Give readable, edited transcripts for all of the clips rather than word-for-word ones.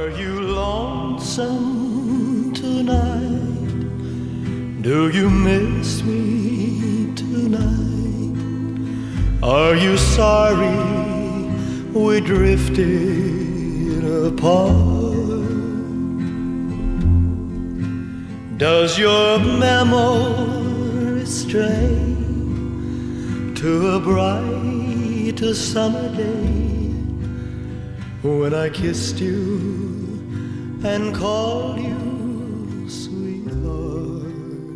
Are you lonesome tonight? Do you miss me tonight? Are you sorry we drifted apart? Does your memory stray to a bright summer day when I kissed you and called you sweetheart?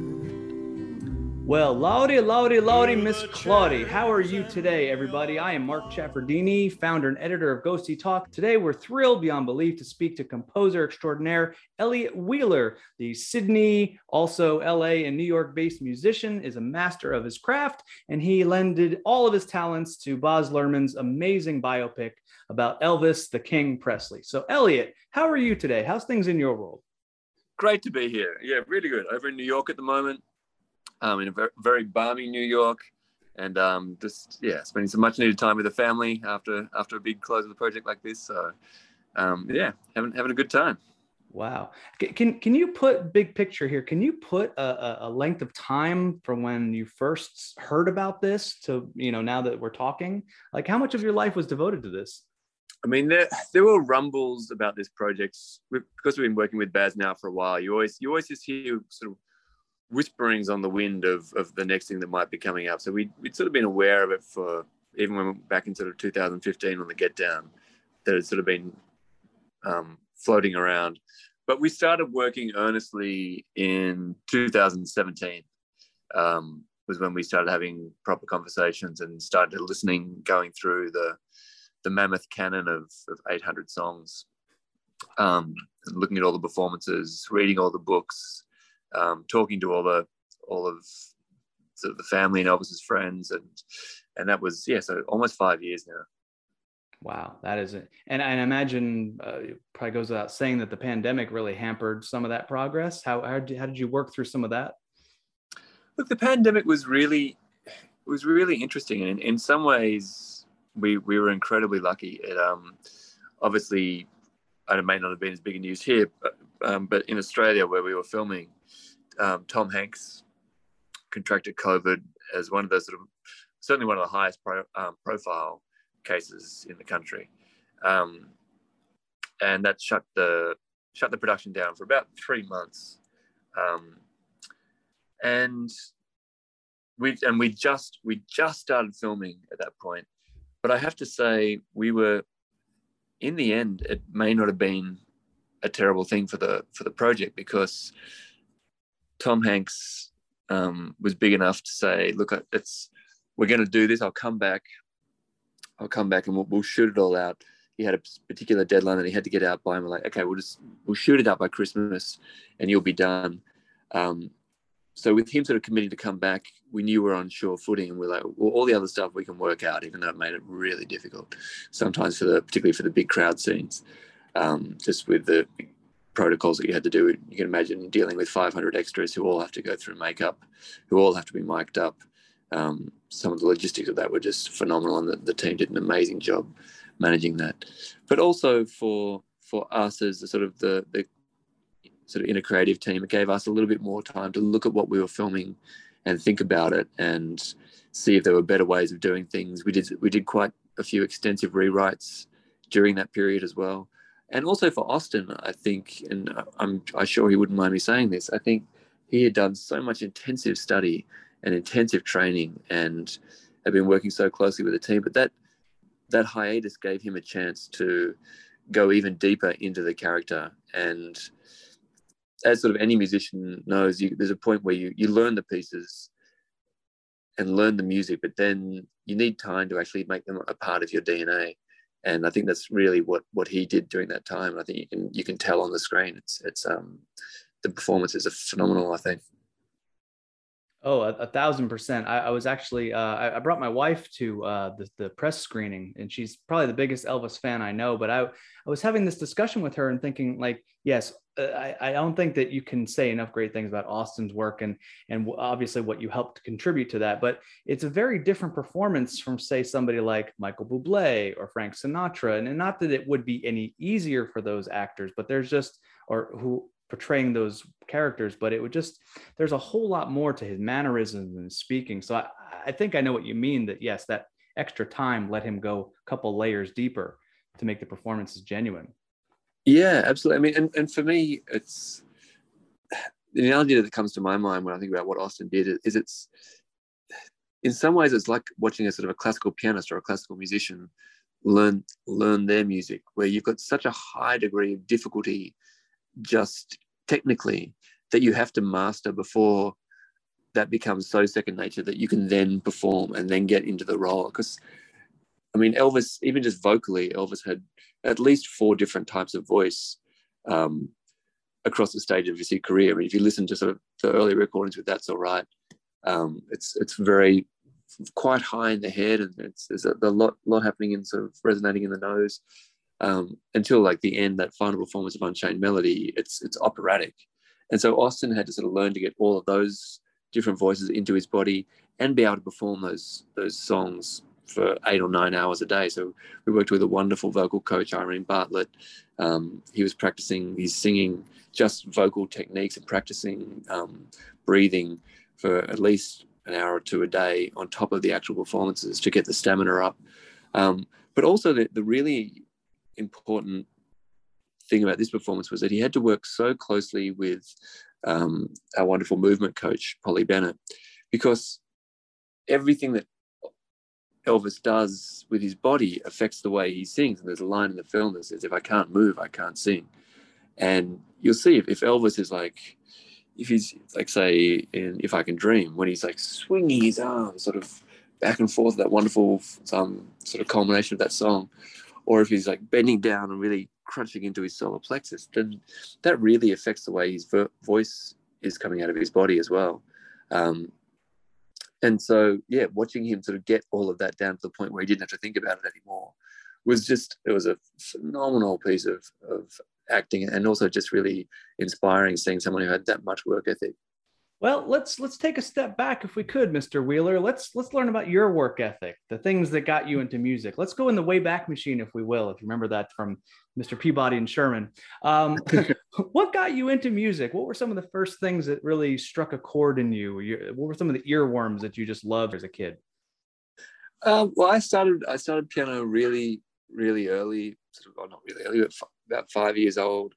Well, Lowdy, Miss Claudie, how are you today, everybody? I am Mark Chaffardini, founder and editor of Ghosty Talk. Today, we're thrilled beyond belief to speak to composer extraordinaire Elliott Wheeler. The Sydney, also LA and New York-based musician, is a master of his craft, and he lended all of his talents to Baz Luhrmann's amazing biopic about Elvis the King Presley. So, Elliott, how are you today? How's things in your world? Great to be here. Yeah, really good. Over in New York at the moment. In a very, very balmy New York, and spending some much needed time with the family after a big close of the project like this. So having a good time. Wow. Can you put big picture here? Can you put a length of time from when you first heard about this to, now that we're talking? Like, how much of your life was devoted to this? I mean, there were rumbles about this project because we've been working with Baz now for a while. You always just hear sort of whisperings on the wind of the next thing that might be coming up. So we'd sort of been aware of it for even when we were back in sort of 2015 on the Get Down, that had sort of been floating around. But we started working earnestly in 2017. Was when we started having proper conversations and started listening, going through the mammoth canon of 800 songs, and looking at all the performances, reading all the books, talking to all of sort of the family and Elvis's friends, and that was so almost 5 years now. Wow, that is it. And I imagine it probably goes without saying that the pandemic really hampered some of that progress. How did you work through some of that? Look, the pandemic was really interesting, and in some ways we were incredibly lucky. It obviously, it may not have been as big a news here, but in Australia where we were filming, Tom Hanks contracted COVID as one of the certainly one of the highest profile cases in the country, and that shut the production down for about 3 months, and we just started filming at that point. But I have to say, we were, in the end, it may not have been a terrible thing for the project, because Tom Hanks was big enough to say, "Look, we're going to do this. I'll come back and we'll shoot it all out." He had a particular deadline that he had to get out by, and we're like, "Okay, we'll shoot it out by Christmas, and you'll be done." So with him sort of committing to come back, we knew we were on sure footing, and we're like, well, all the other stuff we can work out, even though it made it really difficult sometimes particularly for the big crowd scenes, just with the protocols that you had to do. You can imagine dealing with 500 extras who all have to go through makeup, who all have to be mic'd up. Some of the logistics of that were just phenomenal, and the team did an amazing job managing that. But also for us as the sort of inner creative team, it gave us a little bit more time to look at what we were filming and think about it and see if there were better ways of doing things. We did quite a few extensive rewrites during that period as well. And also for Austin, I think, and I'm sure he wouldn't mind me saying this, I think he had done so much intensive study and intensive training and had been working so closely with the team. But that hiatus gave him a chance to go even deeper into the character. And as sort of any musician knows, there's a point where you learn the pieces and learn the music, but then you need time to actually make them a part of your DNA. And I think that's really what he did during that time. I think you can tell on the screen. It's the performances are phenomenal, I think. Oh, 1,000%. I was actually I brought my wife to the press screening, and she's probably the biggest Elvis fan I know. But I was having this discussion with her and thinking, like, yes, I don't think that you can say enough great things about Austin's work, and obviously what you helped to contribute to that. But it's a very different performance from, say, somebody like Michael Bublé or Frank Sinatra, and not that it would be any easier for those actors, but there's just, or who portraying those characters, but it would just, there's a whole lot more to his mannerisms and speaking. So I think I know what you mean, that yes, that extra time let him go a couple layers deeper to make the performances genuine. Yeah, absolutely. I mean, and for me, it's the analogy that comes to my mind when I think about what Austin did is it's in some ways it's like watching a sort of a classical pianist or a classical musician learn their music, where you've got such a high degree of difficulty just technically that you have to master before that becomes so second nature that you can then perform and then get into the role. Because I mean, Elvis, even just vocally, Elvis had at least 4 different types of voice across the stage of his career. I mean, if you listen to sort of the early recordings with That's All Right, it's very quite high in the head, and there's a lot happening in sort of resonating in the nose, until like the end, that final performance of Unchained Melody, it's operatic. And so Austin had to sort of learn to get all of those different voices into his body and be able to perform those songs for 8 or 9 hours a day. So we worked with a wonderful vocal coach, Irene Bartlett. He was practicing his singing, just vocal techniques, and practicing breathing for at least an hour or 2 a day on top of the actual performances to get the stamina up. But also the really important thing about this performance was that he had to work so closely with our wonderful movement coach, Polly Bennett, because everything that Elvis does with his body affects the way he sings. And there's a line in the film that says, "If I can't move, I can't sing." And you'll see if Elvis is like, if he's like, say, in If I Can Dream, when he's like swinging his arms sort of back and forth, that wonderful sort of culmination of that song, or if he's like bending down and really crunching into his solar plexus, then that really affects the way his voice is coming out of his body as well. And so, yeah, watching him sort of get all of that down to the point where he didn't have to think about it anymore was just, it was a phenomenal piece of acting, and also just really inspiring, seeing someone who had that much work ethic. Well, let's take a step back if we could, Mr. Wheeler. Let's learn about your work ethic, the things that got you into music. Let's go in the Wayback Machine, if we will, if you remember that from Mr. Peabody and Sherman. What got you into music? What were some of the first things that really struck a chord in you? What were some of the earworms that you just loved as a kid? Well, I started piano really, really early, sort of, well, not really early, but about 5 years old.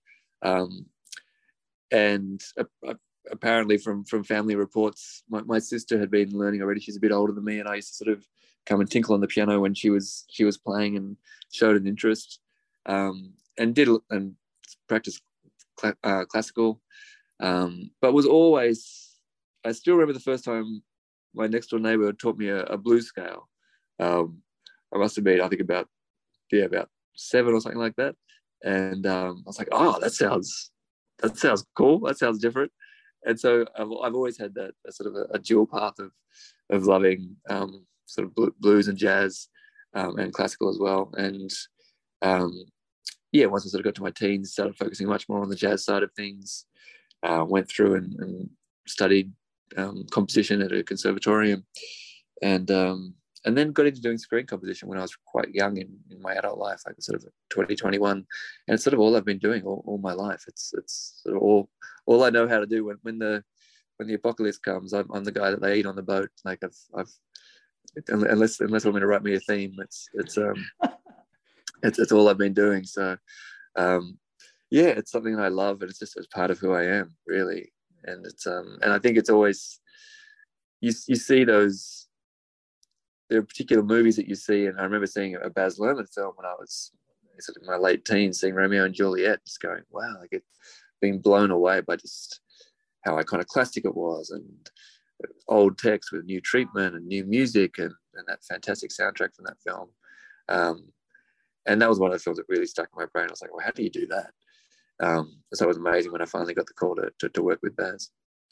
And apparently from family reports, my sister had been learning already. She's a bit older than me, and I used to sort of come and tinkle on the piano when she was playing, and showed an interest, and practiced classical, but was always, I still remember the first time my next door neighbor taught me a blues scale. I must have been, I think, about 7 or something like that, and I was like, oh, that sounds cool, that sounds different. And so I've always had that sort of a dual path of loving sort of blues and jazz, and classical as well. And yeah, once I sort of got to my teens, started focusing much more on the jazz side of things. Went through and studied composition at a conservatorium, and then got into doing screen composition when I was quite young in my adult life, like sort of 2021, and it's sort of all I've been doing all my life. It's sort of all I know how to do. When the apocalypse comes, I'm the guy that they eat on the boat. Like I've unless I'm going to write me a theme, it's all I've been doing. So yeah, it's something I love, and it's part of who I am, really. And it's and I think it's always, you see those, there are particular movies that you see, and I remember seeing a Baz Luhrmann film when I was sort of in my late teens, seeing Romeo and Juliet, just going, wow, like being blown away by just how iconoclastic it was, and old text with new treatment and new music, and that fantastic soundtrack from that film. And that was one of the films that really stuck in my brain. I was like, well, how do you do that? So it was amazing when I finally got the call to work with Baz.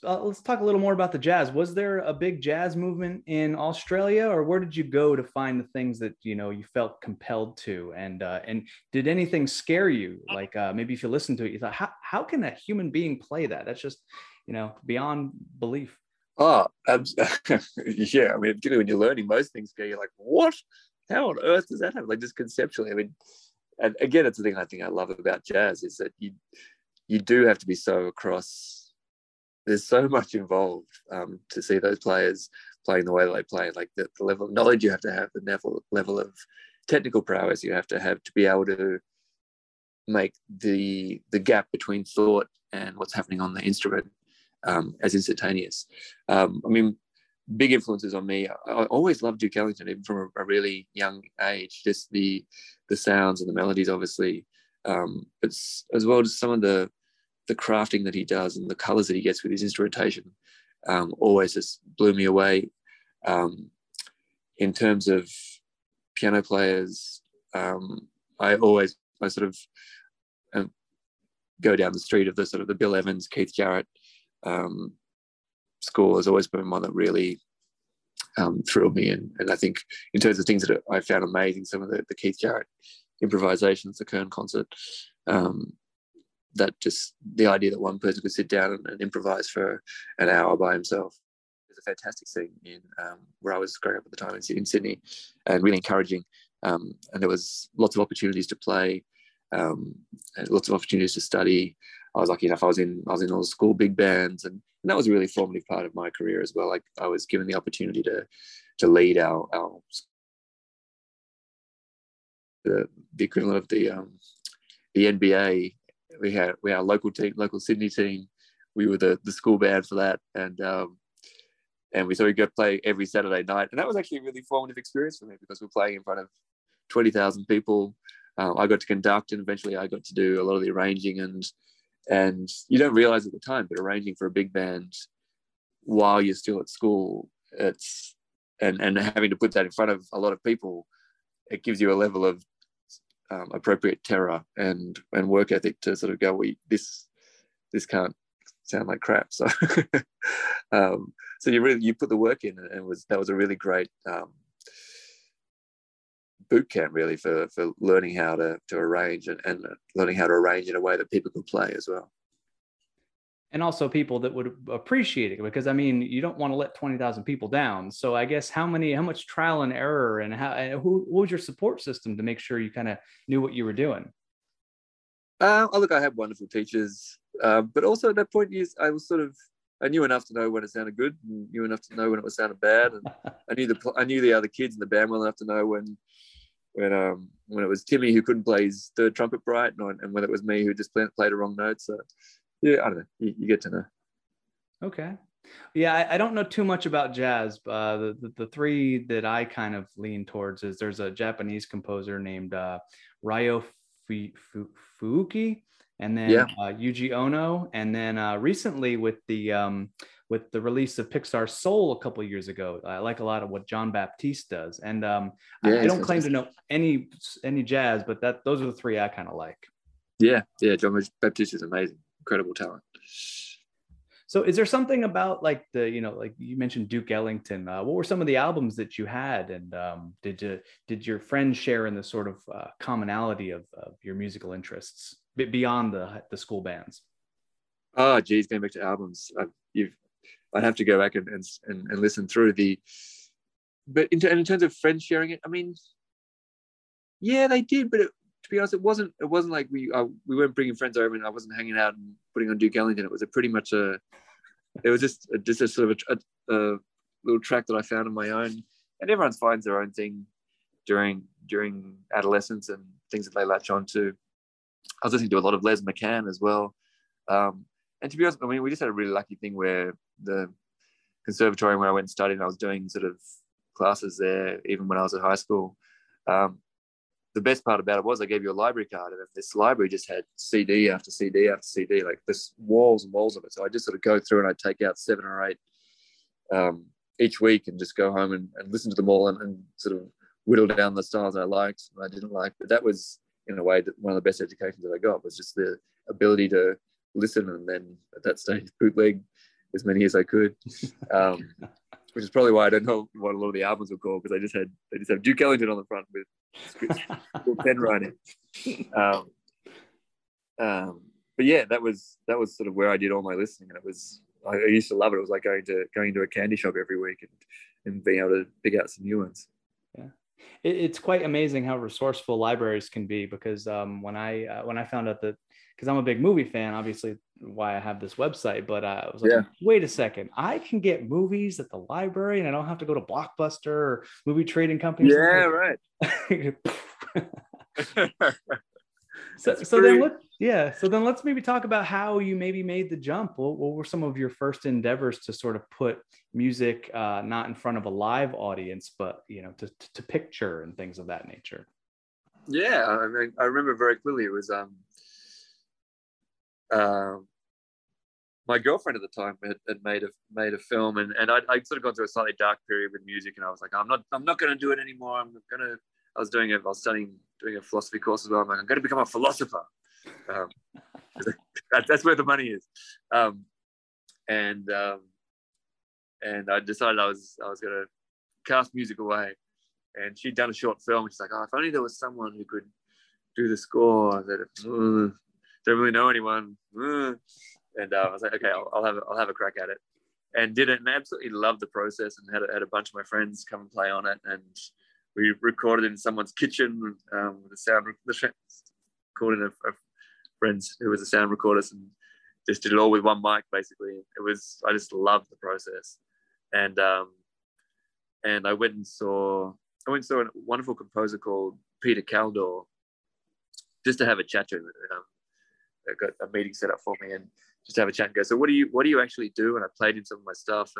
let's talk a little more about the jazz. Was there a big jazz movement in Australia, or where did you go to find the things that you felt compelled to? And did anything scare you? Like maybe if you listened to it, you thought, how can a human being play that? That's just beyond belief. Oh, yeah. I mean, particularly when you're learning most things, you're like, what? How on earth does that happen? Like, just conceptually. I mean, and again, it's the thing I think I love about jazz is that you do have to be so across. There's so much involved to see those players playing the way that they play. Like the level of knowledge you have to have, the level of technical prowess you have to be able to make the gap between thought and what's happening on the instrument as instantaneous. I mean, big influences on me. I always loved Duke Ellington, even from a really young age. Just the sounds and the melodies, obviously, but as well as some of the crafting that he does and the colors that he gets with his instrumentation, always just blew me away. In terms of piano players, I sort of go down the street of the Bill Evans, Keith Jarrett school has always been one that really thrilled me. And I think in terms of things that I found amazing, some of the Keith Jarrett improvisations, the Kern concert, that just the idea that one person could sit down and improvise for an hour by himself is a fantastic thing in where I was growing up at the time in Sydney, and really encouraging. And there was lots of opportunities to play, and lots of opportunities to study. I was lucky enough, I was in all the school big bands, and that was a really formative part of my career as well. Like I was given the opportunity to lead our the equivalent of the NBA. We had our local Sydney team. We were the school band for that, and we sort of go play every Saturday night, and that was actually a really formative experience for me because we're playing in front of 20,000 people. I got to conduct, and eventually I got to do a lot of the arranging, and you don't realize at the time, but arranging for a big band while you're still at school, and having to put that in front of a lot of people, it gives you a level of appropriate terror and work ethic to sort of go, this can't sound like crap. So so you put the work in, and that was a really great boot camp really for learning how to arrange and learning how to arrange in a way that people could play as well. And also people that would appreciate it, because I mean, you don't want to let 20,000 people down. So I guess how much trial and error, and what was your support system to make sure you kind of knew what you were doing? Look, I had wonderful teachers, but also at that point, I knew enough to know when it sounded good, and knew enough to know when it was sounded bad, and I knew the other kids in the band well enough to know when it was Timmy who couldn't play his third trumpet right, and when it was me who just played a wrong note. So yeah, I don't know. You get to know. Okay. Yeah, I don't know too much about jazz. The three that I kind of lean towards is there's a Japanese composer named Ryo Fuuki, and then Yuji Ono, and then recently with the release of Pixar Soul a couple of years ago, I like a lot of what John Baptiste does. And I don't claim to know any jazz, but those are the three I kind of like. Yeah, John Baptiste is amazing. Incredible talent. So is there something about like like you mentioned Duke Ellington, what were some of the albums that you had, and did your friends share in the sort of commonality of your musical interests beyond the school bands? Oh geez, going back to albums, I'd have to go back and listen through but in terms of friends sharing it, I mean, yeah, they did, but to be honest, it wasn't like we weren't bringing friends over and I wasn't hanging out and putting on Duke Ellington. It was just a sort of a little track that I found on my own, and everyone finds their own thing during adolescence and things that they latch on to. I was listening to a lot of Les McCann as well, and to be honest, I mean, we just had a really lucky thing where the conservatorium where I went and studied, and I was doing sort of classes there even when I was at high school. The best part about it was I gave you a library card, and this library just had CD after CD after CD, like this walls and walls of it. So I just sort of go through and I'd take out 7 or 8 each week and just go home and listen to them all and sort of whittle down the styles I liked and I didn't like. But that was, in a way, one of the best educations that I got, was just the ability to listen and then at that stage bootleg as many as I could, which is probably why I don't know what a lot of the albums were called, because they just have Duke Ellington on the front with pen writing. But yeah, that was sort of where I did all my listening, and I used to love it. It was like going to a candy shop every week and being able to pick out some new ones. Yeah, it's quite amazing how resourceful libraries can be, because when I found out that, because I'm a big movie fan, obviously why I have this website, but I was like, wait a second, I can get movies at the library and I don't have to go to Blockbuster or movie trading companies. Yeah, right. So then let's maybe talk about how you maybe made the jump. What were some of your first endeavors to sort of put music not in front of a live audience, but to picture and things of that nature? Yeah, I mean, I remember very clearly. It was my girlfriend at the time had made a film, and I'd sort of gone through a slightly dark period with music, and I was like, I'm not going to do it anymore. I was doing a philosophy course as well. I'm like, I'm going to become a philosopher. That's where the money is. And I decided I was going to cast music away. And she'd done a short film. She's like, oh, if only there was someone who could do the score. I said, don't really know anyone. And I was like, okay, I'll have a crack at it. And did it, and absolutely loved the process, and had a bunch of my friends come and play on it. And we recorded in someone's kitchen with a sound. Called in a friend who was a sound recordist, and just did it all with one mic. Basically, I just loved the process, and I went and saw a wonderful composer called Peter Caldor, just to have a chat to him. I got a meeting set up for me, and just have a chat and go, so what do you actually do? And I played in some of my stuff,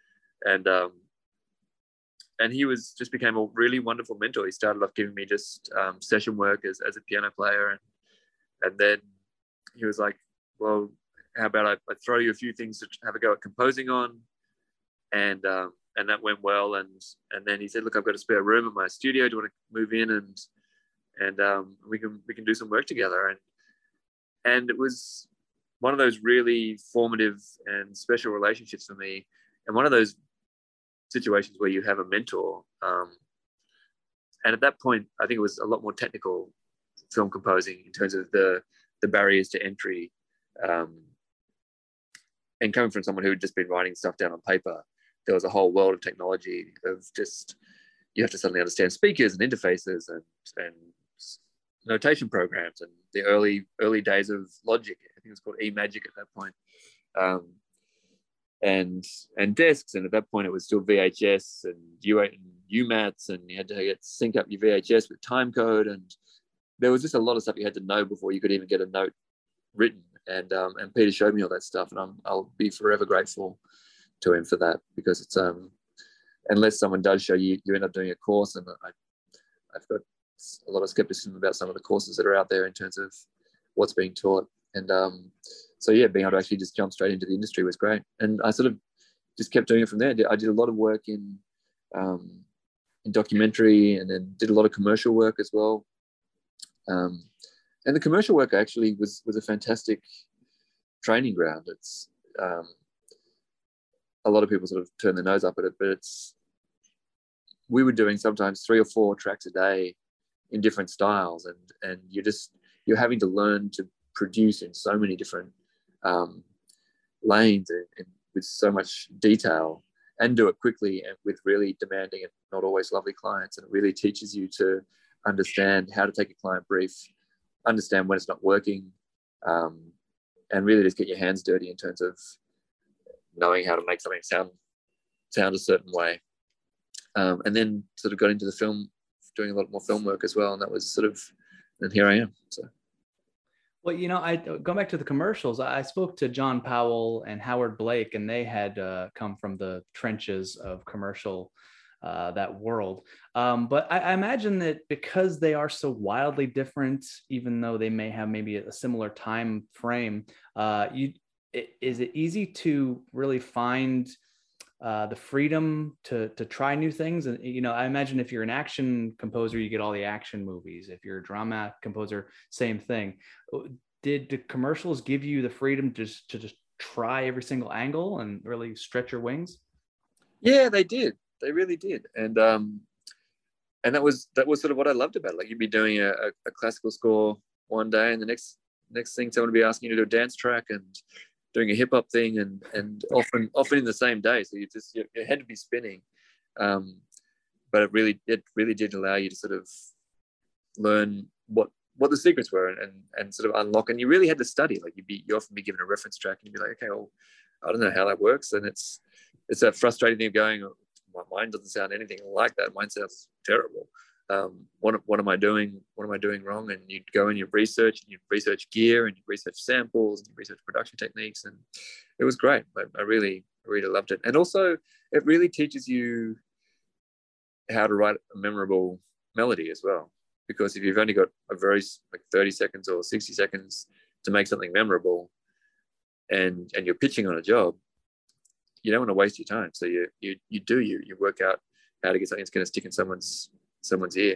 and he just became a really wonderful mentor. He started off giving me just session work as a piano player, and then he was like, well, how about I throw you a few things to have a go at composing on, and that went well. And then he said, look, I've got a spare room in my studio. Do you want to move in and we can do some work together? And it was one of those really formative and special relationships for me, and one of those situations where you have a mentor. And at that point, I think it was a lot more technical film composing in terms of the barriers to entry. And coming from someone who had just been writing stuff down on paper, there was a whole world of technology of just, you have to suddenly understand speakers and interfaces and notation programs, and the early days of Logic. I think it was called eMagic at that point. And discs, and at that point it was still VHS and UMATs, and you had to sync up your VHS with timecode, and there was just a lot of stuff you had to know before you could even get a note written. And Peter showed me all that stuff, and I'll be forever grateful to him for that, because it's unless someone does show you, you end up doing a course, and I've got a lot of skepticism about some of the courses that are out there in terms of what's being taught. And so yeah, being able to actually just jump straight into the industry was great. And I sort of just kept doing it from there. I did a lot of work in documentary, and then did a lot of commercial work as well. And the commercial work actually was a fantastic training ground. It's a lot of people sort of turn their nose up at it, but we were doing sometimes 3 or 4 tracks a day in different styles, and you're having to learn to produce in so many different lanes and with so much detail, and do it quickly and with really demanding and not always lovely clients. And it really teaches you to understand how to take a client brief, understand when it's not working, and really just get your hands dirty in terms of knowing how to make something sound a certain way. And then sort of got into the film, doing a lot more film work as well. And that was and here I am. So. Well, I go back to the commercials. I spoke to John Powell and Howard Blake, and they had come from the trenches of commercial, that world. But I imagine that because they are so wildly different, even though they may have maybe a similar time frame, is it easy to really find the freedom to try new things? And I imagine if you're an action composer, you get all the action movies. If you're a drama composer, same thing. Did the commercials give you the freedom to just try every single angle and really stretch your wings? Yeah, they did. They really did. And that was sort of what I loved about it. Like, you'd be doing a classical score one day, and the next thing someone would be asking you to do a dance track and doing a hip hop thing, and often in the same day. So your head would be spinning. But it really did allow you to sort of learn what the secrets were and sort of unlock. And you really had to study. Like, you often be given a reference track and you'd be like, okay, well, I don't know how that works. And it's that frustrating thing of going, oh, my mind doesn't sound anything like that. Mine sounds terrible. What am I doing? What am I doing wrong? And you'd go and you research gear and you research samples and you research production techniques, and it was great. I really loved it. And also, it really teaches you how to write a memorable melody as well. Because if you've only got a very 30 seconds or 60 seconds to make something memorable, and you're pitching on a job, you don't want to waste your time. So you work out how to get something that's going to stick in someone's ear.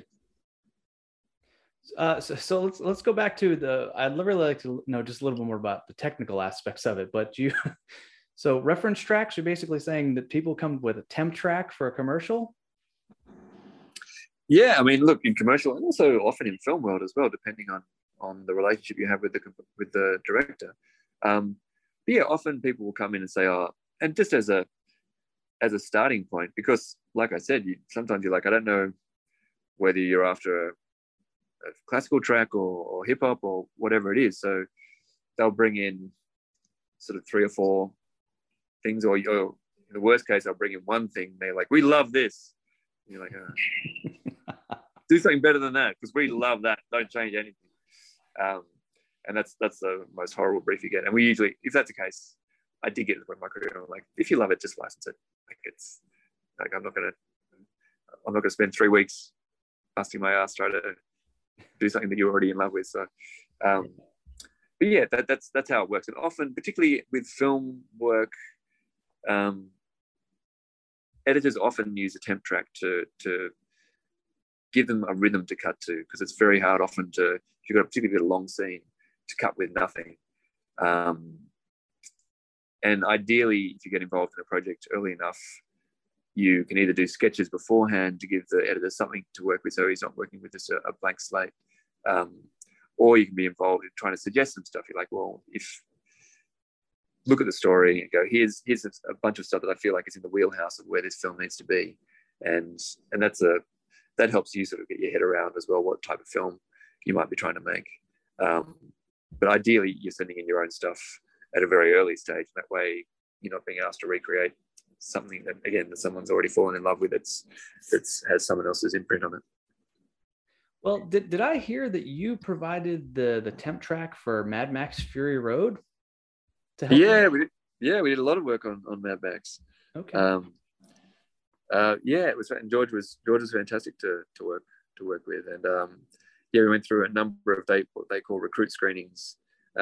So let's go back to I'd really like to know just a little bit more about the technical aspects of it. But so reference tracks, you're basically saying that people come with a temp track for a commercial? Yeah, I mean, look, in commercial and also often in film world as well, depending on the relationship you have with the director. But yeah, often people will come in and say, oh, and just as a starting point, because like I said, sometimes you're like, I don't know whether you're after a classical track or hip hop or whatever it is. So they'll bring in sort of 3 or 4 things, or in the worst case, they'll bring in one thing. They're like, we love this. And you're like, oh. Do something better than that, because we love that. Don't change anything. And that's the most horrible brief you get. And we usually, if that's the case, I did get to the point in my career, I'm like, if you love it, just license it. Like, it's like, I'm not gonna spend 3 weeks busting my ass trying to do something that you're already in love with. So, but yeah, that's how it works. And often, particularly with film work, editors often use a temp track to give them a rhythm to cut to, because it's very hard often if you've got a particularly long scene, to cut with nothing. And ideally, if you get involved in a project early enough, you can either do sketches beforehand to give the editor something to work with, so he's not working with just a blank slate, or you can be involved in trying to suggest some stuff. You're like, well, look at the story and go, here's a bunch of stuff that I feel like is in the wheelhouse of where this film needs to be, and that helps you sort of get your head around as well what type of film you might be trying to make. But ideally, you're sending in your own stuff at a very early stage. That way, you're not being asked to recreate something that someone's already fallen in love with. That has someone else's imprint on it. Well, did I hear that you provided the temp track for Mad Max Fury Road? Yeah, we did a lot of work on Mad Max. Okay. Yeah, it was, and George was fantastic to work with, and yeah, we went through a number of what they call recruit screenings,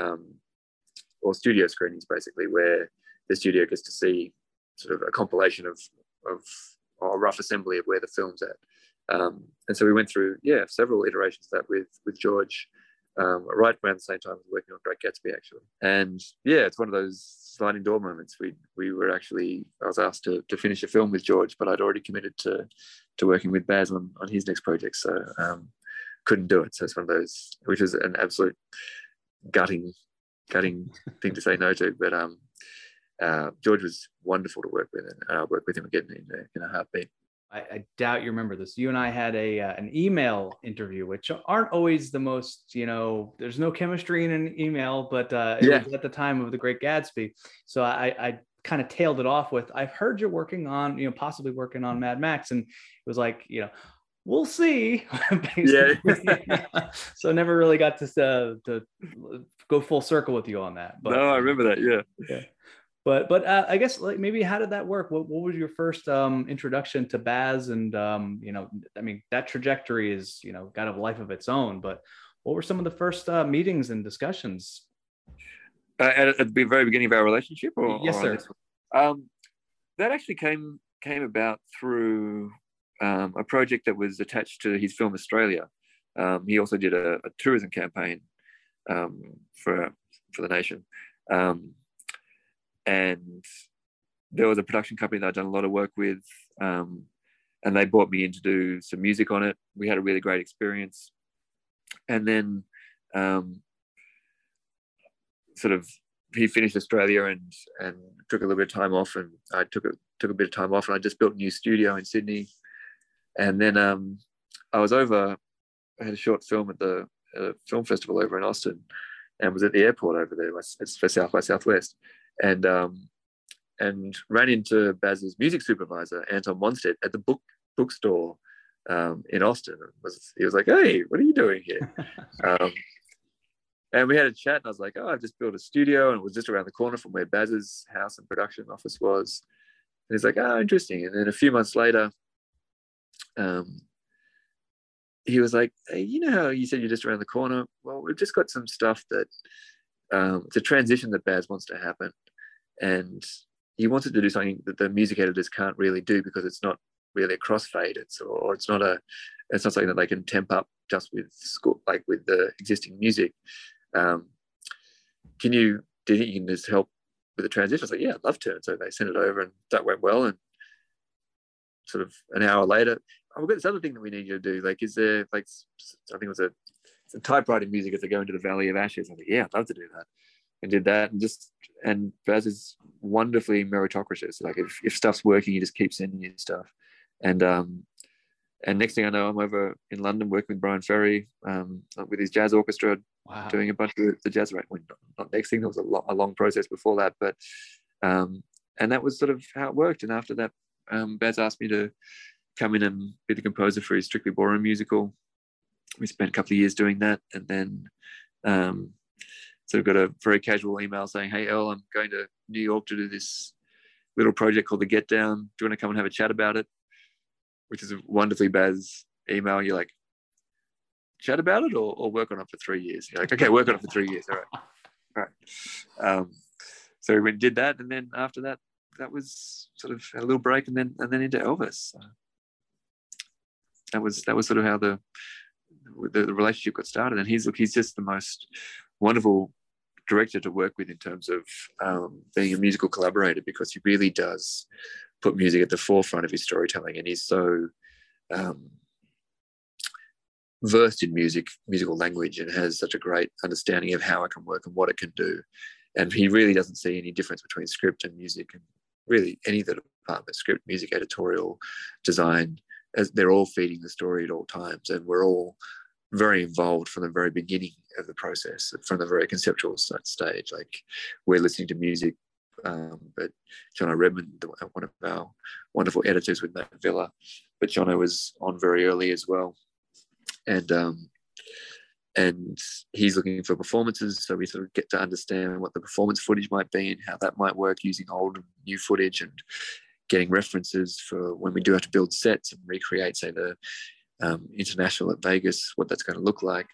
or studio screenings, basically, where the studio gets to see sort of a compilation of or a rough assembly of where the film's at. And so we went through several iterations of that with George, right around the same time I was working on Great Gatsby, actually. And yeah, it's one of those sliding door moments. I was asked to finish a film with George, but I'd already committed to working with Baz on his next project, so couldn't do it. So it's one of those, which is an absolute gutting thing to say no to. But George was wonderful to work with, and I'll work with him again in a heartbeat. I doubt you remember this. You and I had an email interview, which aren't always the most, there's no chemistry in an email, but it was at the time of The Great Gatsby. So I kind of tailed it off with, I've heard you're working on, possibly working on Mad Max. And it was like, we'll see. So I never really got to go full circle with you on that. But, no, I remember that. Yeah. But I guess, like, maybe how did that work? What was your first introduction to Baz? And I mean, that trajectory is got a life of its own. But what were some of the first meetings and discussions? At the very beginning of our relationship, or yes, sir. That actually came about through a project that was attached to his film Australia. He also did a tourism campaign for the nation. and there was a production company that I'd done a lot of work with, and they brought me in to do some music on it. We had a really great experience, and then sort of he finished Australia and took a little bit of time off, and I took a bit of time off, and I just built a new studio in Sydney, and then I was over. I had a short film at the film festival over in Austin, and was at the airport over there. It's for South by Southwest, and ran into Baz's music supervisor, Anton Monstead, at the bookstore in Austin. He was like, "Hey, what are you doing here?" And we had a chat, and I was like, "Oh, I've just built a studio, and it was just around the corner from where Baz's house and production office was." And he's like, "Oh, interesting." And then a few months later, he was like, "Hey, you know how you said you're just around the corner? Well, we've just got some stuff that it's a transition that Baz wants to happen, and he wanted to do something that the music editors can't really do because it's not really a crossfade. It's not something that they can temp up just with with the existing music. Do you think you can just help with the transition?" I was like, "Yeah, I'd love to." And so they sent it over, and that went well. And sort of an hour later, "Oh, we've got this other thing that we need you to do. Like, is there I think it was some typewriting music as they go into the Valley of Ashes." I was like, "Yeah, I'd love to do that." And did that, and Baz is wonderfully meritocratic. So like if stuff's working, you just keep sending you stuff. And next thing I know, I'm over in London working with Brian Ferry with his jazz orchestra. Wow. Doing a bunch of the jazz. Not next thing, there was a long process before that, but and that was sort of how it worked. And after that, Baz asked me to come in and be the composer for his Strictly Ballroom musical. We spent a couple of years doing that, and then sort of got a very casual email saying, "Hey, Earl, I'm going to New York to do this little project called The Get Down. Do you want to come and have a chat about it?" Which is a wonderfully Baz email. You're like, "Chat about it or work on it for 3 years?" You're like, "Okay, work on it for 3 years. All right." So we went and did that, and then after that, that was sort of a little break, and then into Elvis. So that was sort of how the relationship got started. And he's just the most wonderful director to work with in terms of being a musical collaborator, because he really does put music at the forefront of his storytelling, and he's so versed in musical language, and has such a great understanding of how it can work and what it can do. And he really doesn't see any difference between script and music, and really any of the department, script, music, editorial, design, as they're all feeding the story at all times, and we're all very involved from the very beginning of the process, from the very conceptual stage. Like, we're listening to music, but Jono Redmond, one of our wonderful editors with Matt Villa, but Jono was on very early as well, and he's looking for performances, so we sort of get to understand what the performance footage might be and how that might work using old and new footage, and getting references for when we do have to build sets and recreate, say, the International at Vegas, what that's going to look like.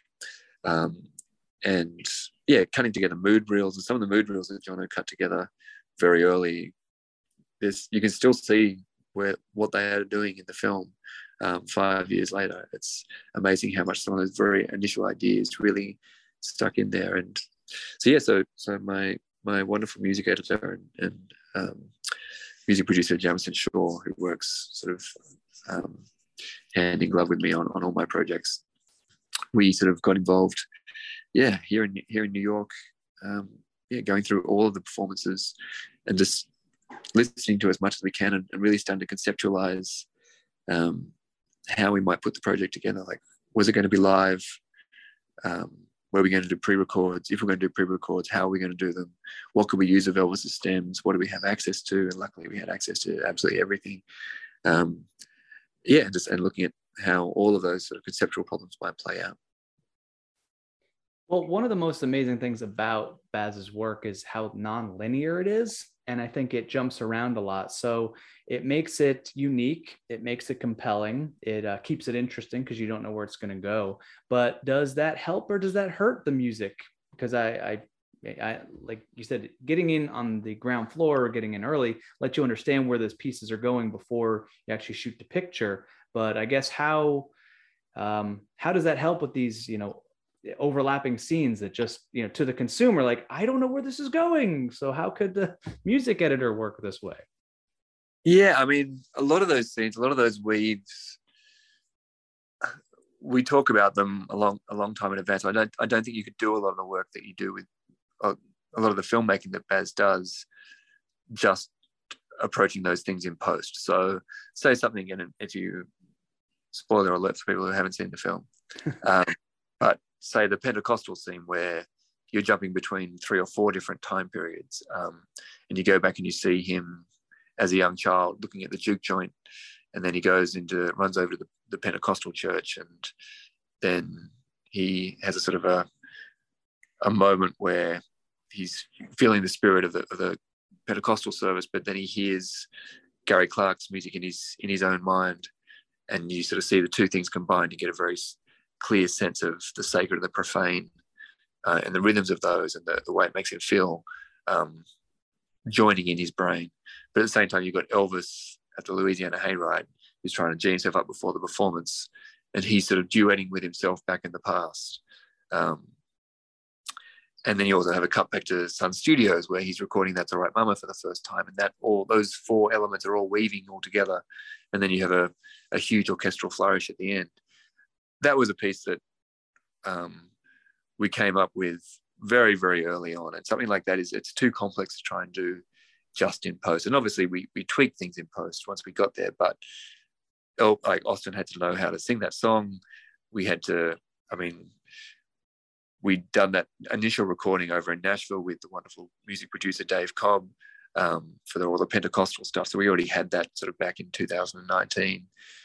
And yeah, cutting together mood reels, and some of the mood reels that Jono cut together very early, you can still see what they are doing in the film 5 years later. It's amazing how much some of those very initial ideas really stuck in there. And so my wonderful music editor and music producer Jamison Shaw, who works sort of hand in glove with me on all my projects, we sort of got involved here in New York, going through all of the performances and just listening to as much as we can, and really starting to conceptualize how we might put the project together. Like, was it going to be live? Were we going to do pre-records? If we're going to do pre-records, how are we going to do them? What could we use of Elvis's stems? What do we have access to? And luckily we had access to absolutely everything. And looking at how all of those sort of conceptual problems might play out. Well, one of the most amazing things about Baz's work is how non-linear it is. And I think it jumps around a lot. So it makes it unique. It makes it compelling. It keeps it interesting because you don't know where it's going to go. But does that help or does that hurt the music? Because I like you said, getting in on the ground floor or getting in early, let you understand where those pieces are going before you actually shoot the picture. But I guess how does that help with these, overlapping scenes that just, to the consumer, like, I don't know where this is going. So how could the music editor work this way? Yeah, I mean, a lot of those scenes, a lot of those weaves, we talk about them a long time in advance. I don't think you could do a lot of the work that you do with a lot of the filmmaking that Baz does, just approaching those things in post. So say something, and if you, spoiler alert for people who haven't seen the film, but say the Pentecostal scene where you're jumping between 3 or 4 different time periods, and you go back and you see him as a young child looking at the juke joint, and then he runs over to the Pentecostal church, and then he has a sort of a moment where he's feeling the spirit of the Pentecostal service, but then he hears Gary Clark's music in his own mind, and you sort of see the two things combined. You get a very clear sense of the sacred and the profane, and the rhythms of those, and the way it makes him feel, joining in his brain. But at the same time, you've got Elvis at the Louisiana Hayride, who's trying to G himself up before the performance, and he's sort of duetting with himself back in the past. And then you also have a cut back to Sun Studios where he's recording That's All Right Mama for the first time, and that all those 4 elements are all weaving all together, and then you have a huge orchestral flourish at the end. That was a piece that we came up with very, very early on, and something like that it's too complex to try and do just in post. And obviously we tweaked things in post once we got there, but like Austin had to know how to sing that song. We'd done that initial recording over in Nashville with the wonderful music producer Dave Cobb, for all the Pentecostal stuff. So we already had that sort of back in 2019.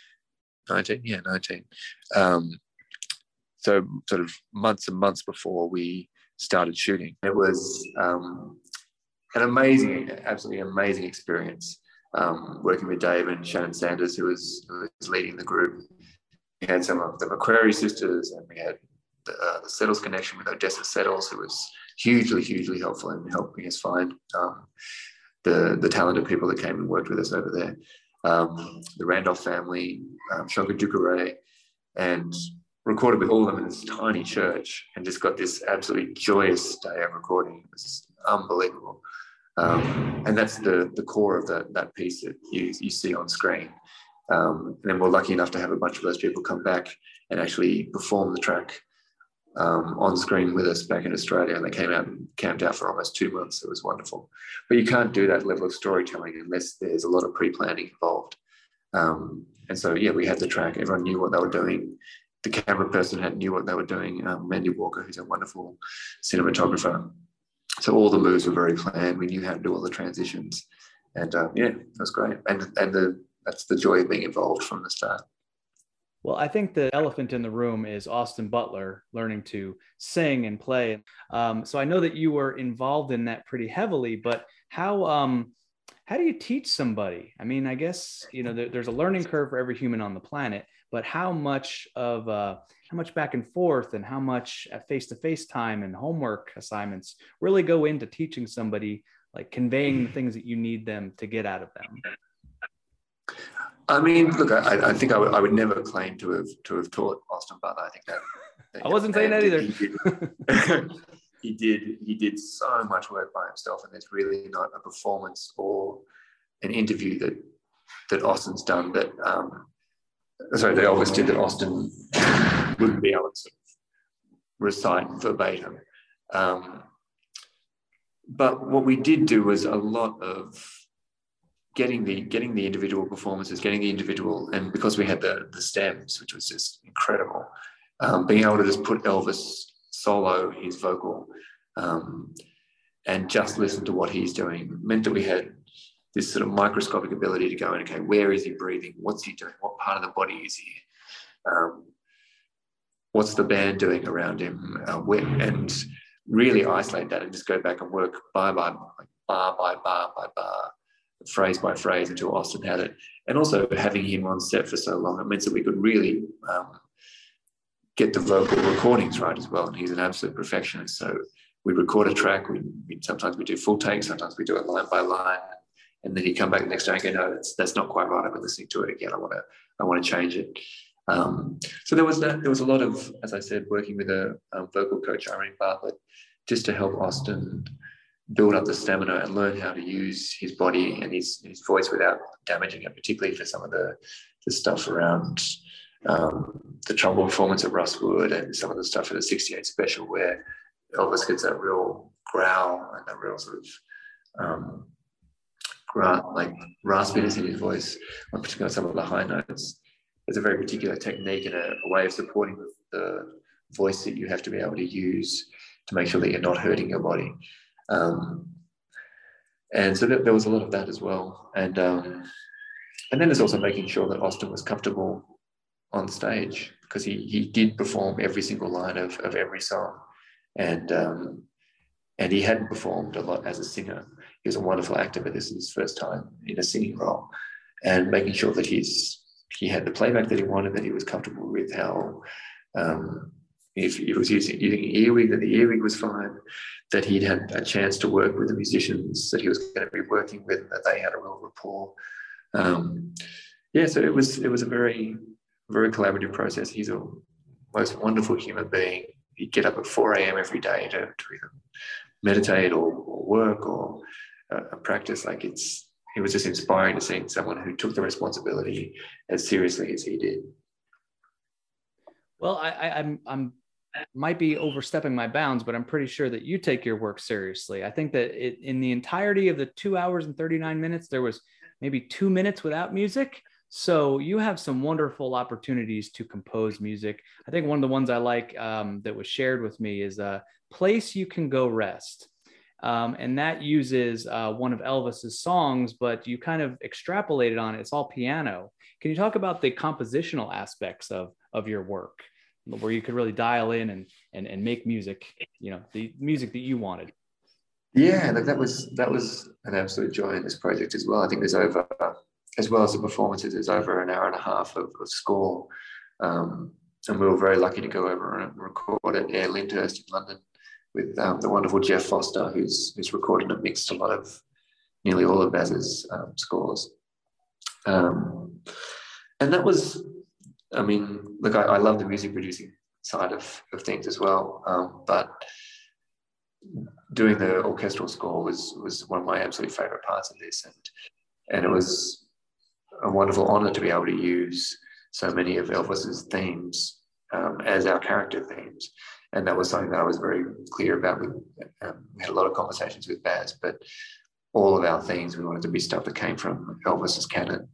So sort of months and months before we started shooting. It was an amazing, absolutely amazing experience, working with Dave and Shannon Sanders, who was leading the group. We had some of the McQuarrie sisters, and we had the Settles connection with Odessa Settles, who was hugely helpful in helping us find the talented people that came and worked with us over there. The Randolph family, Shonka Dukaray, and recorded with all of them in this tiny church, and just got this absolutely joyous day of recording. It was unbelievable. And that's the core of that piece that you see on screen. And then we're lucky enough to have a bunch of those people come back and actually perform the track on screen with us back in Australia, and they came out and camped out for almost 2 months. It was wonderful. But you can't do that level of storytelling unless there's a lot of pre-planning involved. And so, yeah, we had the track. Everyone knew what they were doing. The camera person knew what they were doing. Mandy Walker, who's a wonderful cinematographer. So all the moves were very planned. We knew how to do all the transitions. And yeah, it was great. And that's the joy of being involved from the start. Well, I think the elephant in the room is Austin Butler learning to sing and play. So I know that you were involved in that pretty heavily, but how do you teach somebody? I mean, I guess, there's a learning curve for every human on the planet, but how much back and forth and how much face-to-face time and homework assignments really go into teaching somebody, like conveying the things that you need them to get out of them? I mean, look, I think I would never claim to have taught Austin Butler. I think that I wasn't saying that either. He did so much work by himself, and there's really not a performance or an interview that Austin's done that Elvis did that Austin wouldn't be able to sort of recite verbatim. But what we did do was a lot of getting the individual performances, and because we had the stems, which was just incredible, being able to just put Elvis solo his vocal, and just listen to what he's doing meant that we had this sort of microscopic ability to go in, okay, where is he breathing? What's he doing? What part of the body is he? What's the band doing around him? And really isolate that and just go back and work bar by bar, phrase by phrase until Austin had it. And also having him on set for so long, it meant that we could really get the vocal recordings right as well. And he's an absolute perfectionist. So we record a track, sometimes we do full takes, sometimes we do it line by line. And then he'd come back the next day and go, no, that's not quite right. I've been listening to it again. I want to change it. So there was that. There was a lot of, as I said, working with a vocal coach, Irene Bartlett, just to help Austin build up the stamina and learn how to use his body and his voice without damaging it, particularly for some of the stuff around the trombone performance at Rustwood and some of the stuff for the 68 special where Elvis gets that real growl and that real sort of raspiness in his voice, particularly on some of the high notes. There's a very particular technique and a way of supporting the voice that you have to be able to use to make sure that you're not hurting your body. And so there was a lot of that as well. And then there's also making sure that Austin was comfortable on stage, because he did perform every single line of every song. And he hadn't performed a lot as a singer. He was a wonderful actor, but this is his first time in a singing role. And making sure that he had the playback that he wanted, that he was comfortable with, how if he was using earwig, that the earwig was fine, that he'd had a chance to work with the musicians that he was going to be working with, and that they had a real rapport. So it was a very, very collaborative process. He's a most wonderful human being. He'd get up at 4 a.m. every day to either meditate or work or practice. It was just inspiring to see someone who took the responsibility as seriously as he did. Well, I'm might be overstepping my bounds, but I'm pretty sure that you take your work seriously. I think that in the entirety of the 2 hours and 39 minutes, there was maybe 2 minutes without music. So you have some wonderful opportunities to compose music. I think one of the ones I like that was shared with me is Place You Can Go Rest. And that uses one of Elvis's songs, but you kind of extrapolated on it. It's all piano. Can you talk about the compositional aspects of your work, where you could really dial in and make music, the music that you wanted? Yeah, that was an absolute joy in this project as well. I think there's over, as well as the performances, there's over an hour and a half of score. And we were very lucky to go over and record at Air Lyndhurst in London with the wonderful Jeff Foster, who's recorded and mixed nearly all of Baz's scores. And that was, I love the music producing side of things as well. But doing the orchestral score was one of my absolute favorite parts of this. And it was a wonderful honor to be able to use so many of Elvis's themes as our character themes. And that was something that I was very clear about. We had a lot of conversations with Baz, but all of our themes, we wanted to be stuff that came from Elvis's canon.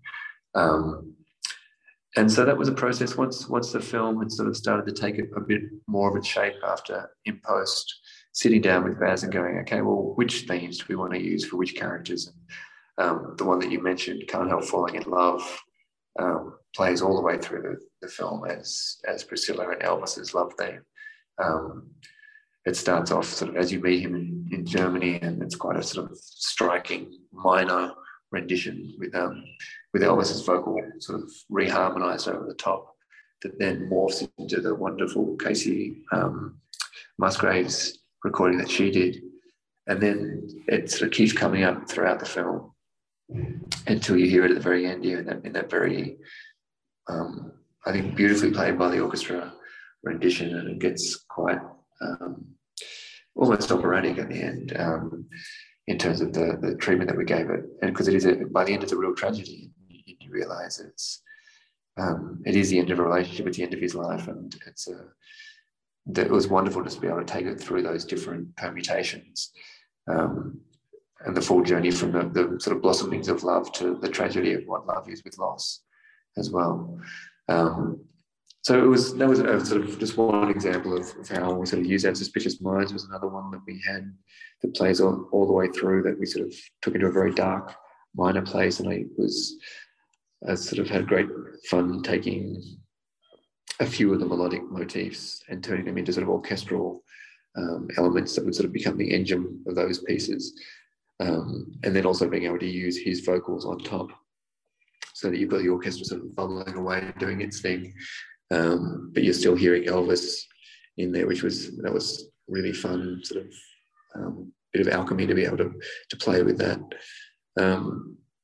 And so that was a process once the film had sort of started to take a bit more of its shape after in post, sitting down with Baz and going, okay, well, which themes do we want to use for which characters? And the one that you mentioned, Can't Help Falling in Love, plays all the way through the film as Priscilla and Elvis's love theme. It starts off sort of as you meet him in Germany, and it's quite a sort of striking minor rendition with Elvis's vocal sort of reharmonized over the top, that then morphs into the wonderful Casey Musgraves recording that she did. And then it sort of keeps coming up throughout the film until you hear it at the very end, in that very, I think, beautifully played by the orchestra rendition, and it gets quite almost operatic at the end in terms of the treatment that we gave it. And because by the end it's a real tragedy, you realise it is the end of a relationship, it's the end of his life, and it was wonderful just to be able to take it through those different permutations and the full journey from the sort of blossomings of love to the tragedy of what love is with loss as well. So that was a sort of just one example of how we sort of used that. Suspicious Minds was another one that we had that plays all the way through, that we sort of took into a very dark minor place, and I sort of had great fun taking a few of the melodic motifs and turning them into sort of orchestral elements that would sort of become the engine of those pieces. And then also being able to use his vocals on top, so that you've got the orchestra sort of bubbling away doing its thing, but you're still hearing Elvis in there, that was really fun, sort of bit of alchemy to be able to play with that.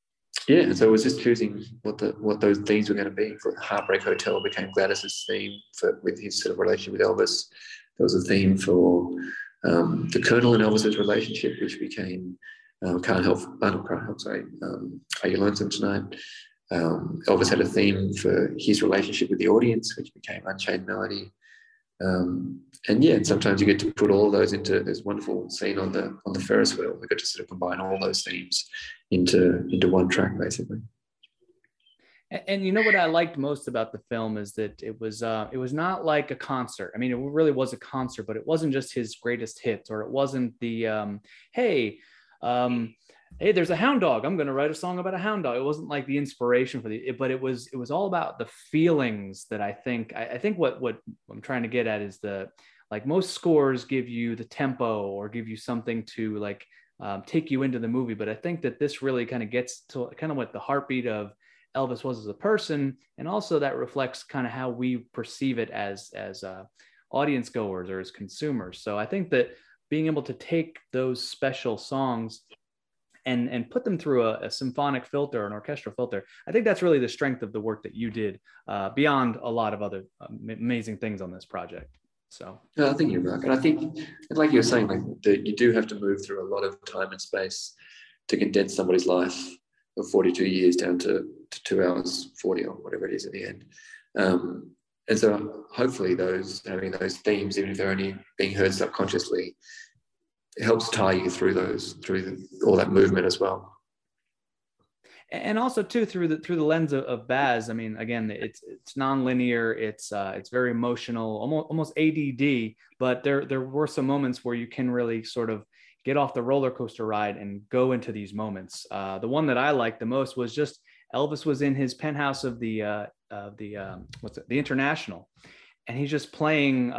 Yeah, and so it was just choosing what those themes were going to be. For Heartbreak Hotel became Gladys's theme with his sort of relationship with Elvis. There was a theme for the Colonel and Elvis's relationship, which became Can't Help, sorry, Are You Lonesome Tonight? Elvis had a theme for his relationship with the audience, which became Unchained Melody. And sometimes you get to put all of those into this wonderful scene on the Ferris wheel. We got to sort of combine all those themes into one track, basically. And you know what I liked most about the film is that it was not like a concert. I mean, it really was a concert, but it wasn't just his greatest hits, or it wasn't the hey, there's a hound dog, I'm going to write a song about a hound dog. It wasn't like the inspiration for but it was all about the feelings that I think what I'm trying to get at is like most scores give you the tempo or give you something to like take you into the movie. But I think that this really kind of gets to kind of what the heartbeat of Elvis was as a person. And also that reflects kind of how we perceive it as audience goers or as consumers. So I think that being able to take those special songs and put them through a symphonic filter, an orchestral filter, I think that's really the strength of the work that you did beyond a lot of other amazing things on this project. So I think you're right. And I think, like you were saying, like you do have to move through a lot of time and space to condense somebody's life of 42 years down to 2 hours 40 or whatever it is at the end. And so hopefully having those themes, even if they're only being heard subconsciously, it helps tie you through all that movement as well. And also too through the lens of Baz. I mean, again, it's non-linear. It's very emotional, almost ADD. But there were some moments where you can really sort of get off the roller coaster ride and go into these moments. The one that I liked the most was just Elvis was in his penthouse of the International, and he's just playing.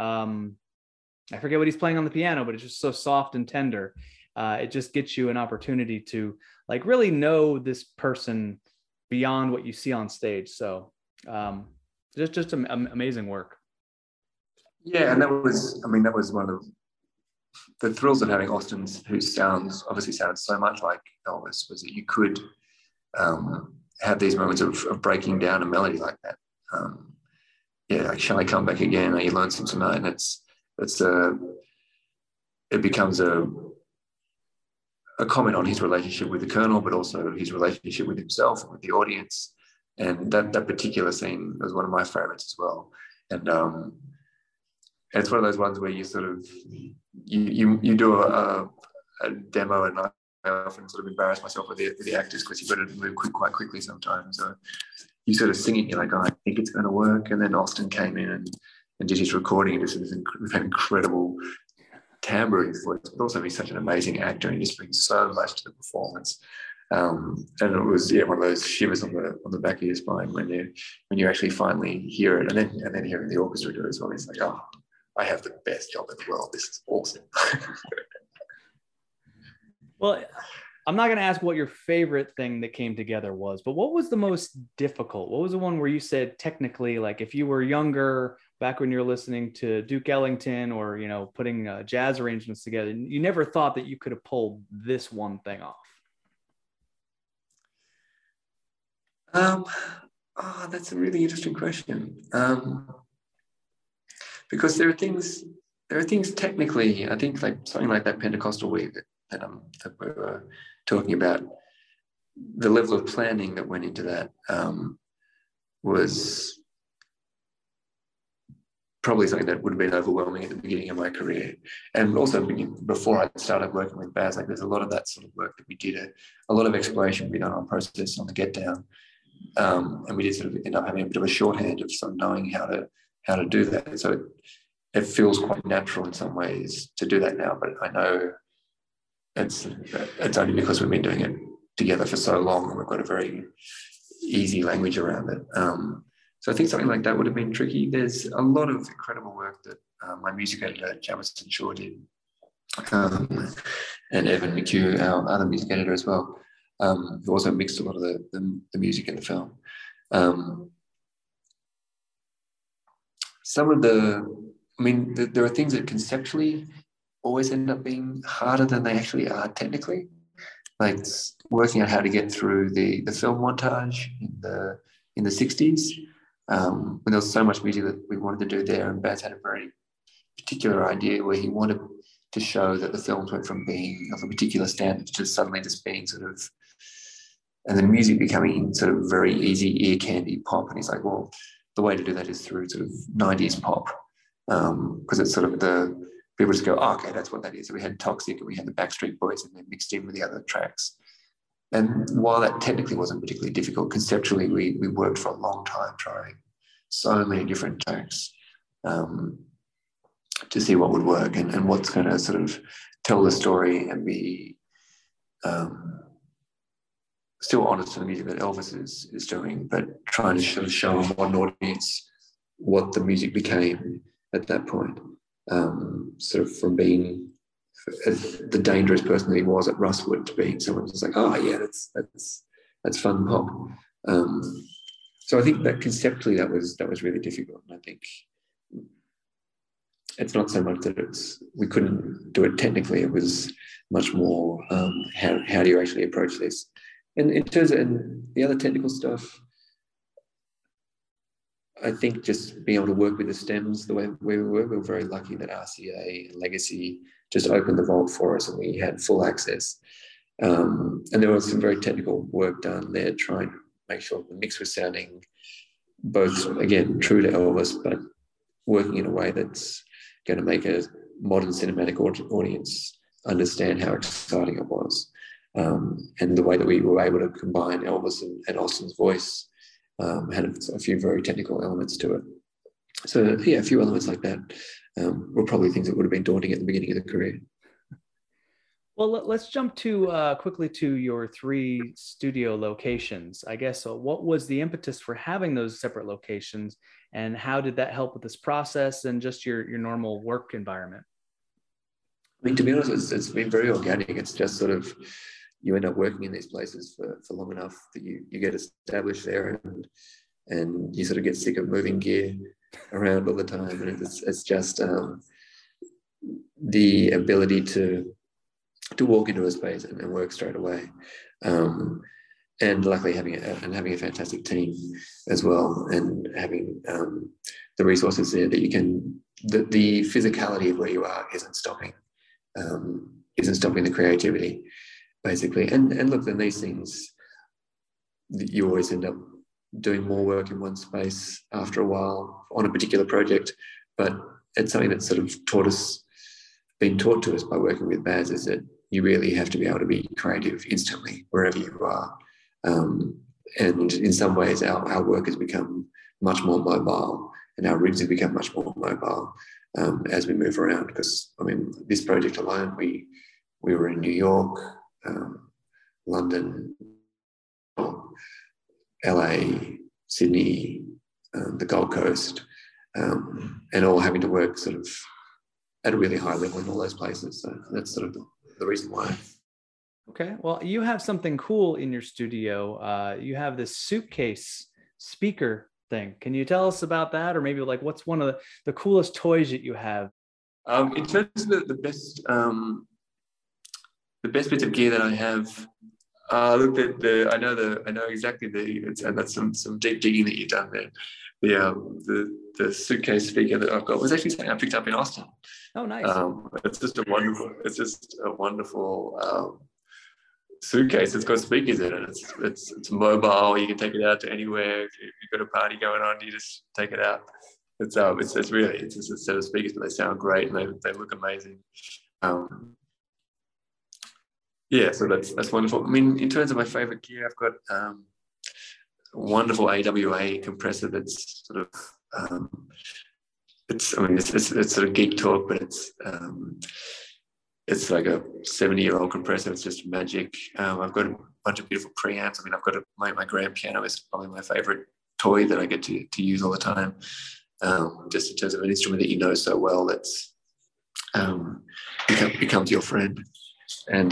I forget what he's playing on the piano, but it's just so soft and tender. It just gets you an opportunity to like really know this person beyond what you see on stage. So just amazing work. Yeah, and that was one of the thrills of having Austin, who obviously sounds so much like Elvis, was that you could have these moments of breaking down a melody like that. Like Shall I Come Back Again? Are You Lonesome Tonight? And it becomes a comment on his relationship with the Colonel, but also his relationship with himself and with the audience. And that particular scene was one of my favorites as well. And it's one of those ones where you sort of you do a demo, and I often sort of embarrass myself with the actors because you've got to move quite quickly sometimes. So you sort of sing it, you're like, oh, I think it's going to work. And then Austin came in and did his recording, and just with an incredible timbre in his voice, but also he's such an amazing actor, and he just brings so much to the performance. And it was one of those shivers on the back of your spine when you actually finally hear it, and then hearing the orchestra do it as well. It's like, oh, I have the best job in the world. This is awesome. Well, I'm not going to ask what your favorite thing that came together was, but what was the most difficult? What was the one where you said technically, like if you were younger, back when you're listening to Duke Ellington or, putting jazz arrangements together, you never thought that you could have pulled this one thing off? That's a really interesting question. Because there are things technically, I think like something like that Pentecostal week that we were talking about, the level of planning that went into that was probably something that would have been overwhelming at the beginning of my career. And also before I started working with Baz, like there's a lot of that sort of work that we did, a lot of exploration we done on process on the Get Down. And we did sort of end up having a bit of a shorthand of sort of knowing how to do that. So it feels quite natural in some ways to do that now, but I know it's only because we've been doing it together for so long and we've got a very easy language around it. So I think something like that would have been tricky. There's a lot of incredible work that my music editor, Jamison Shaw, did, and Evan McHugh, our other music editor as well, who also mixed a lot of the music in the film. There are things that conceptually always end up being harder than they actually are technically. like working out how to get through the film montage in the 60s, when there was so much music that we wanted to do there, and Baz had a very particular idea where he wanted to show that the films went from being of a particular standard to suddenly just being sort of, and the music becoming sort of very easy ear candy pop. And he's like, well, the way to do that is through sort of 90s pop, because it's sort of people just go, oh, okay, that's what that is. So we had Toxic and we had the Backstreet Boys and then mixed in with the other tracks. And while that technically wasn't particularly difficult, conceptually we worked for a long time trying so many different tracks to see what would work and what's going to sort of tell the story and be still honest to the music that Elvis is doing, but trying to sort of show a modern audience what the music became at that point. Sort of from being the dangerous person that he was at Rustwood to being someone who's like, oh yeah, that's fun pop. So I think that conceptually that was really difficult, and I think it's not so much that we couldn't do it technically. It was much more how do you actually approach this. And in terms of the other technical stuff, I think just being able to work with the stems the way we were very lucky that RCA and Legacy just opened the vault for us and we had full access. And there was some very technical work done there trying to make sure the mix was sounding both, again, true to Elvis, but working in a way that's going to make a modern cinematic audience understand how exciting it was. And the way that we were able to combine Elvis and Austin's voice had a few very technical elements to it. So yeah, a few elements like that were probably things that would have been daunting at the beginning of the career. Well, let's jump to quickly to your 3 studio locations, I guess. So what was the impetus for having those separate locations, and how did that help with this process and just your normal work environment? I mean, to be honest, it's been very organic. It's just sort of, you end up working in these places for long enough that you get established there, and you sort of get sick of moving gear around all the time. And it's just the ability to walk into a space and work straight away. And luckily having a fantastic team as well, and having the resources there that you can, the physicality of where you are isn't stopping the creativity, basically. And look, then these things, you always end up doing more work in one space after a while on a particular project. But it's something that's sort of been taught to us by working with Baz, is that you really have to be able to be creative instantly wherever you are. And in some ways, our work has become much more mobile, and our rigs have become much more mobile as we move around. Because, I mean, this project alone, we were in New York, London, LA, Sydney, the Gold Coast, and all having to work sort of at a really high level in all those places. So that's sort of the reason why. Okay, well, you have something cool in your studio. You have this suitcase speaker thing. Can you tell us about that, or maybe like what's one of the coolest toys that you have? In terms of the best bits of gear that I have, look, I know exactly and that's some deep digging that you've done there. The suitcase speaker that I've got was actually something I picked up in Austin. Oh, nice. It's just a wonderful suitcase. It's got speakers in it. It's mobile. You can take it out to anywhere. If you've got a party going on, you just take it out. It's just a set of speakers, but they sound great and they look amazing. Yeah, so that's wonderful. I mean, in terms of my favorite gear, I've got a wonderful AWA compressor that's sort of it's sort of geek talk, but it's like a 70-year-old compressor. It's just magic. I've got a bunch of beautiful preamps. I mean, I've got my grand piano is probably my favorite toy that I get to use all the time. Just in terms of an instrument that you know so well, that's becomes your friend. And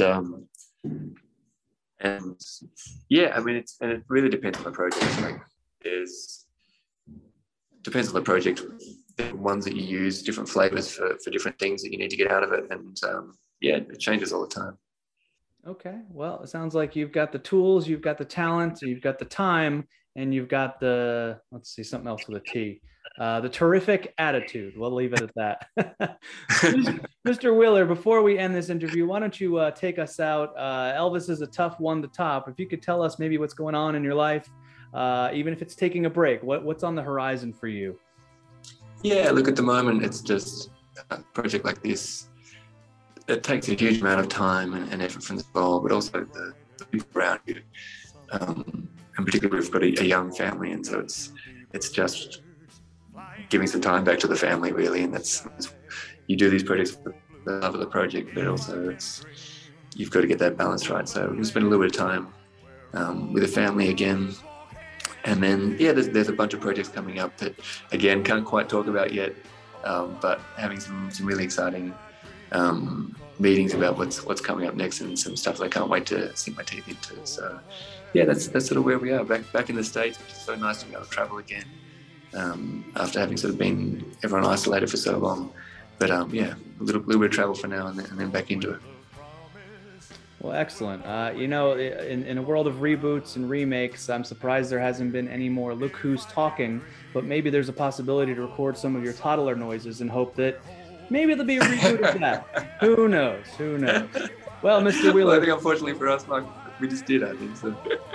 yeah, I mean, it really depends on the project. Like, depends on the project. The ones that you use, different flavors for different things that you need to get out of it, and yeah, it changes all the time. Okay. Well, it sounds like you've got the tools, you've got the talent, you've got the time, and you've got the, let's see, something else with a T. The terrific attitude. We'll leave it at that. Mr. Wheeler, before we end this interview, why don't you take us out? Elvis is a tough one to top. If you could tell us maybe what's going on in your life, even if it's taking a break, what's on the horizon for you? Yeah, look, at the moment, it's just a project like this. It takes a huge amount of time and effort from the role, but also the people around you. And particularly, we've got a young family, and so it's just giving some time back to the family, really. And that's you do these projects for the love of the project, but also you've got to get that balance right. So we spend a little bit of time with the family again. And then, yeah, there's a bunch of projects coming up that, again, can't quite talk about yet, but having some really exciting meetings about what's coming up next, and some stuff that I can't wait to sink my teeth into. So, yeah, that's sort of where we are, back in the States, which is so nice to be able to travel again after having sort of been everyone isolated for so long. But, yeah, a little bit of travel for now and then back into it. Well, excellent. In a world of reboots and remakes, I'm surprised there hasn't been any more Look Who's Talking, but maybe there's a possibility to record some of your toddler noises and hope that maybe there'll be a reboot of that. Who knows? Well, Mr. Wheeler. Well, I think unfortunately for us, Mark, we just did, I think so.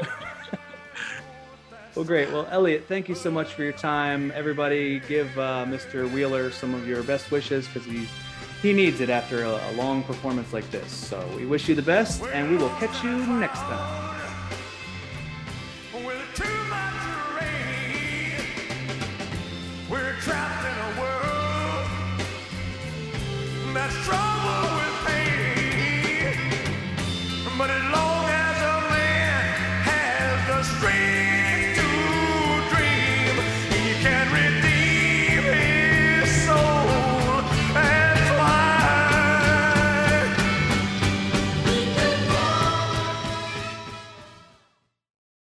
Well, great. Well, Elliot, thank you so much for your time. Everybody give Mr. Wheeler some of your best wishes, because he needs it after a long performance like this. So we wish you the best, and we will catch you next time. Well, too much rain. We're trapped in a world that's strong.